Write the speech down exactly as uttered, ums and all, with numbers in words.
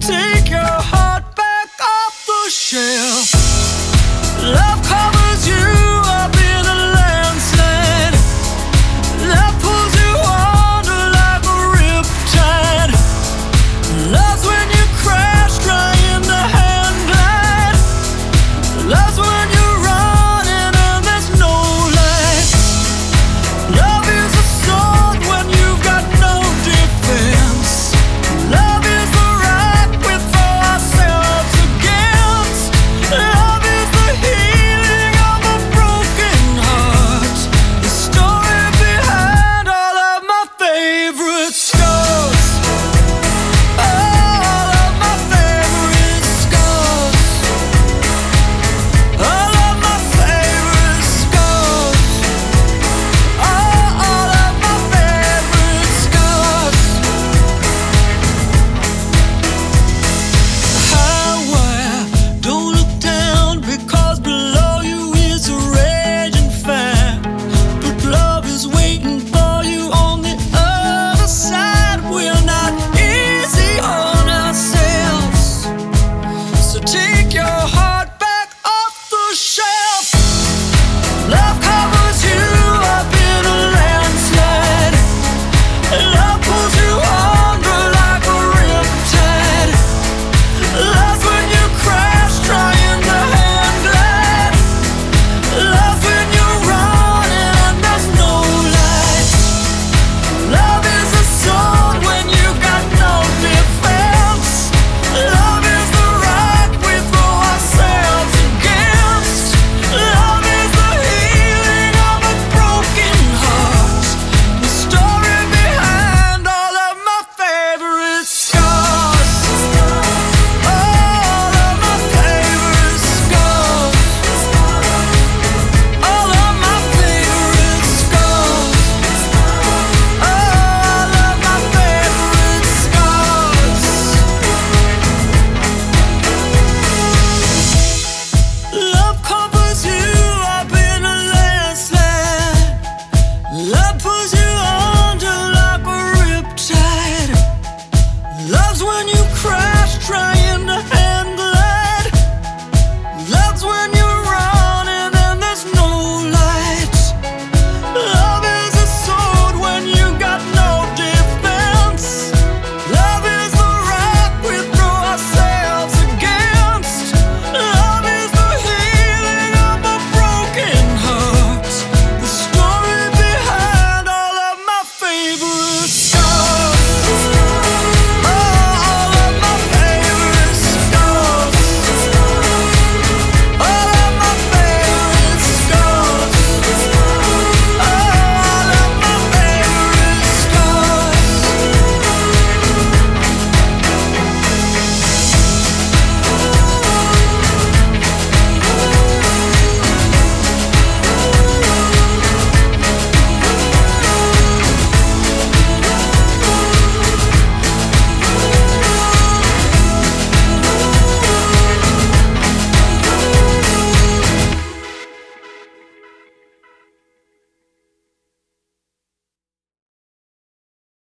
take your heart back off the shelf. Love covers you up in a landslide. Love pulls you under like a riptide. Love's when you crash, trying to hand glide. Love's when you're running and there's no light. Love is a sword when you've got no defense. Love is the right we throw ourselves against. Love is the healing of a broken heart. The story behind all of my favorite scars. All of my favorite scars. All of my favorite scars. All, all of my favorite scars. High wire, don't look down, because below you is a raging fire. But love is waiting for you on the other side. We're not easy on ourselves, so take your heart back off the shelf. Love covers you up in a landslide. Love pulls you under like a riptide. Love's when you crash, trying to hand glide. Love's when you're running and there's no light. Love is a sword when you've got no defense. Love is the right we throw ourselves against. Love is the healing of a broken heart. The story behind all of my favorite scars. All of my favorite scars. All of my favorite scars. All of my favorite scars. Love covers you up in a landslide. Love pulls you under like a riptide. Love's when you crash, trying